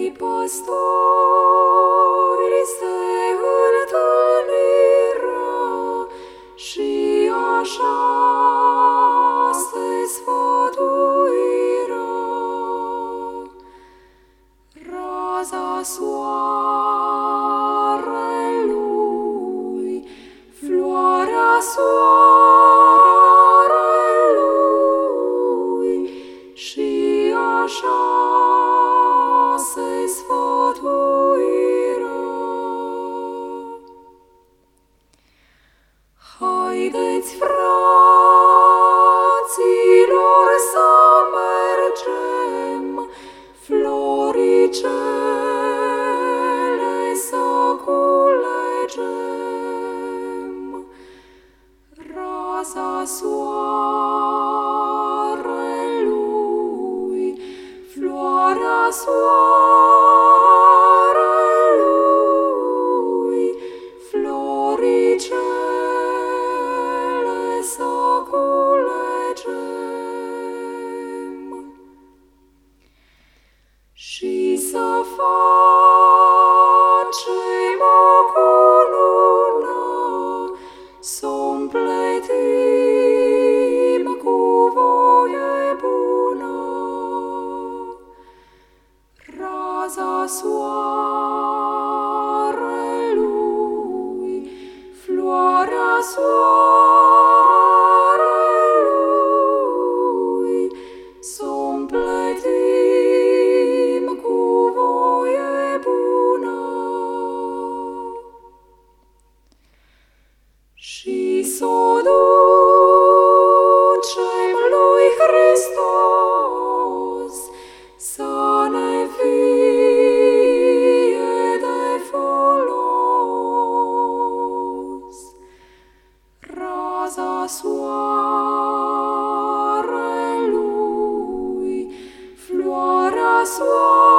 păstori se întâlniră și așa se sfătuiră. Raza soarelui, floarea soarelui, și așa se sfătuiră. Haideți, fraților, să mergem, floricele să culegem. Raza soarelui, floarea soarelui, floricele să culegem. Și să facem o cunună, s-o împletim cu voie bună. Raza soarelui, floarea soarelui, s-o împletim cu voie bună. Și s-o ducem lui Hristos, să ne fie de folos. Raza soarelui, floarea soarelui,